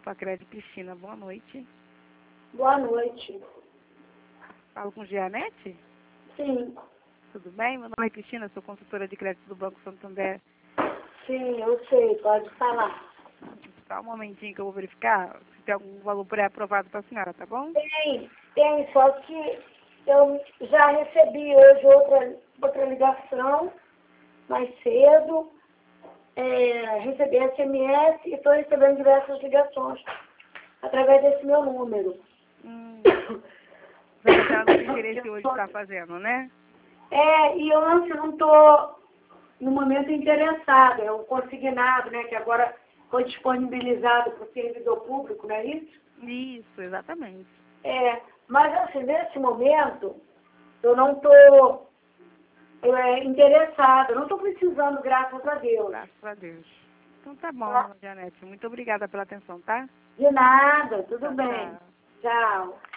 Opa Crédito Cristina, boa noite. Boa noite. Falo com Gianete? Sim, Tudo bem? Meu nome é Cristina, sou consultora de crédito do Banco Santander. sim, eu sei, pode falar. Só um momentinho que eu vou verificar se tem algum valor pré-aprovado para a senhora, tá bom? Tem, só que eu já recebi hoje outra ligação, mais cedo, recebi SMS e estou recebendo diversas ligações através desse meu número. Já já não tem interesse hoje de estar fazendo, né? E eu não estou, no momento, interessada. É o consignado, né, que agora foi disponibilizado para o servidor público, não é isso? Isso, exatamente. Mas assim, nesse momento, eu não estou interessada, não estou precisando, graças a Deus. Graças a Deus. Então tá bom, Gianete. Muito obrigada pela atenção, tá? De nada, tudo Tchau, bem. tchau. Tchau.